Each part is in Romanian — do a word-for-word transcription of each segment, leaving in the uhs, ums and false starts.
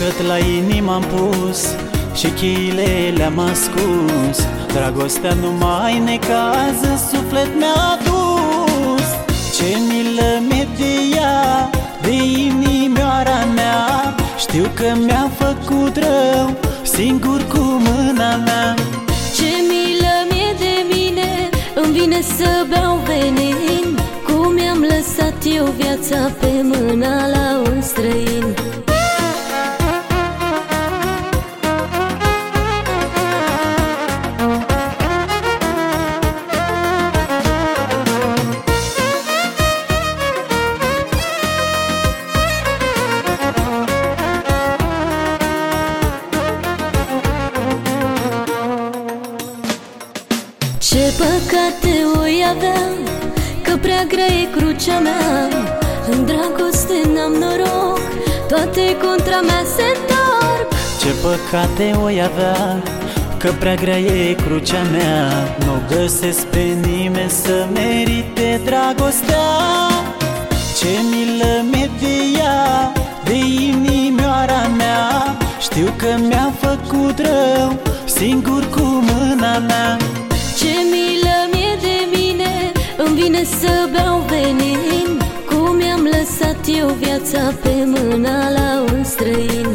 Suflet la inimă am pus și cheile le-am ascuns. Dragostea nu mai necaz, în suflet mi-a dus. Ce milă mi-e de ea, de inimioara mea. Știu că mi-a făcut rău, singur cu mâna mea. Ce milă mi-e de mine, îmi vine să beau venin. Cum mi-am lăsat eu viața pe mâna la un străin. Ce păcate oi avea, că prea grea e crucea mea. În dragoste n-am noroc, toate contra mea se întorc. Ce păcate oi avea, că prea grea e crucea mea. Nu găsesc pe nimeni să merite dragostea. Ce milă mi-e de ea, de inimioara mea. Știu că mi-a făcut rău, singur cu mâna mea. Ce milă mi-e de mine, îmi vine să beau venin. Cum mi-am lăsat eu viața pe mâna la un străin.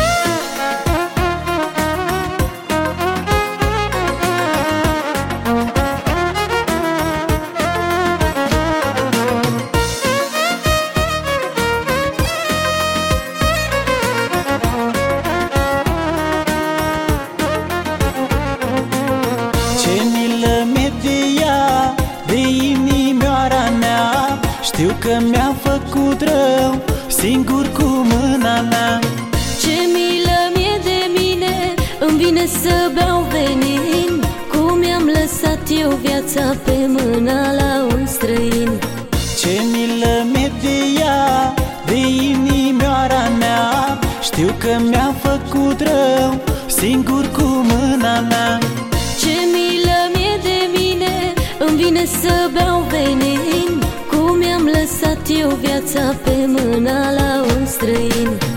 Știu că mi-a făcut rău, singur cu mâna mea. Ce milă mi-e de mine, îmi vine să beau venin. Cum mi-am lăsat eu viața pe mâna la un străin. Ce milă mi-e de ea, de inimioara mea. Știu că mi-a făcut rău, singur cu mâna mea. Ce milă mi-e de mine, îmi vine să beau venin. Cum mi-am lăsat eu viața pe mâna la un străin.